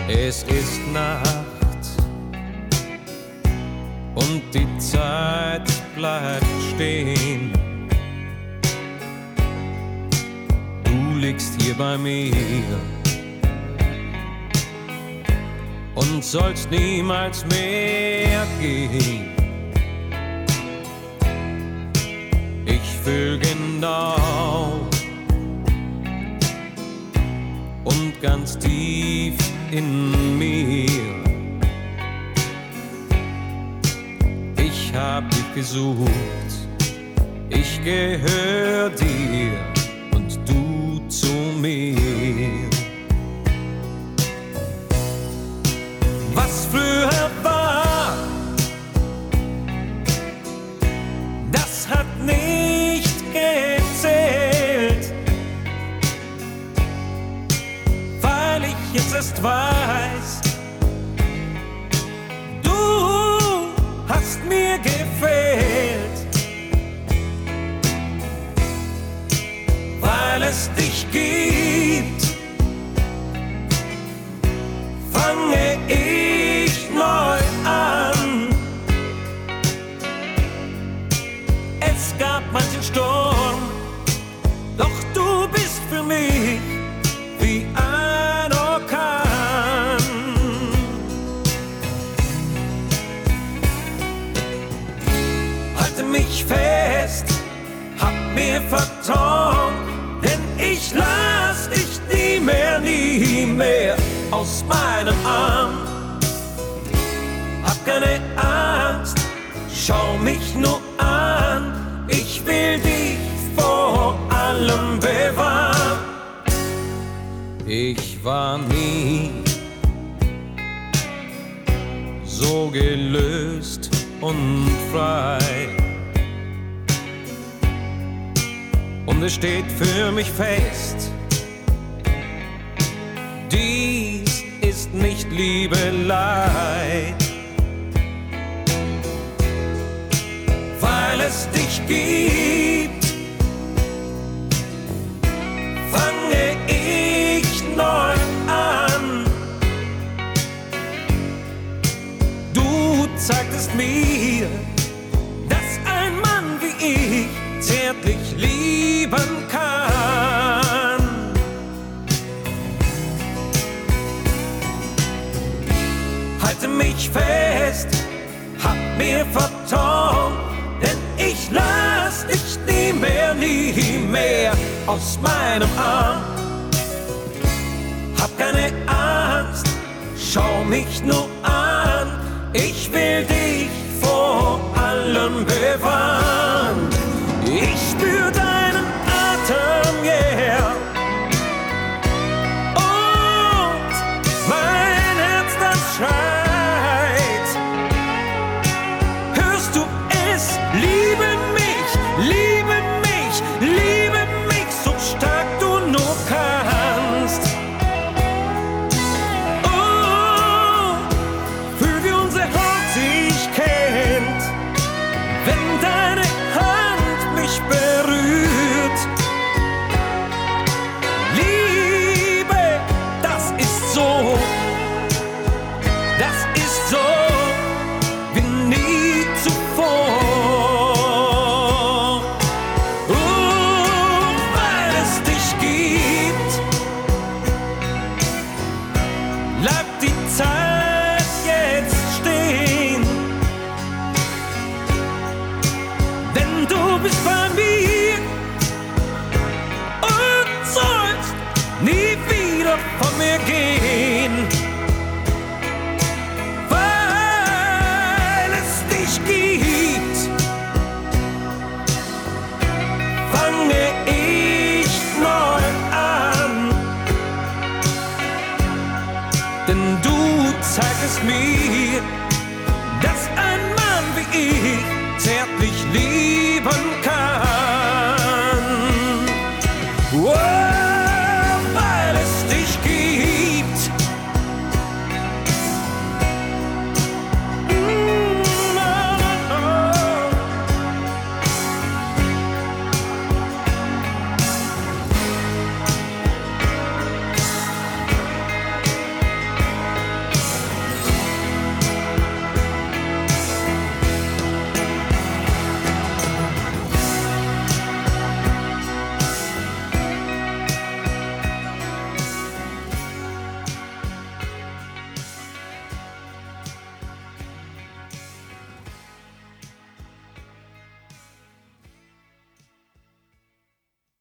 Es ist Nacht und die Zeit bleibt stehen. Du liegst hier bei mir und sollst niemals mehr gehen. Ich fühl genau und ganz tief in mir. Ich hab dich gesucht, ich gehör dir und du zu mir. Was früher war, das hat nicht gezählt, weil ich jetzt erst weiß, du hast mir gefehlt, weil es dich gibt, fange ich neu an. Es gab manchen Sturm, doch du bist für mich wie ein Orkan. Halte mich fest, hab mir vertraut, denn ich lass dich nie mehr aus meinem Arm. Hab keine Angst, schau mich nur an, ich will dich vor allem bewahren. Ich war nie so gelöst und frei, und es steht für mich fest, dies ist nicht Liebelei, weil es dich gibt, fange ich neu an. Du zeigtest mir, dass ein Mann wie ich zärtlich lieben kann. Halte mich fest, hab mir vertraut, denn ich lass dich nie mehr aus meinem Arm. Hab keine Angst, schau mich nur an, ich will dich vor allem bewahren. Ich spür deinen Atem, yeah, und mein Herz, das schreit. Hörst du es? Liebe mich, liebe mich, liebe mich, so stark du nur kannst. Oh, fühl wie unser Herz sich kennt, wenn deine Hand mich berührt. Liebe, das ist so wie nie zuvor. Weil es dich gibt, bleibt die Zeit jetzt stehen, denn du bist bei mir und sollst nie wieder von mir gehen. Weil es dich gibt, fange ich neu an, denn du zeigst mir,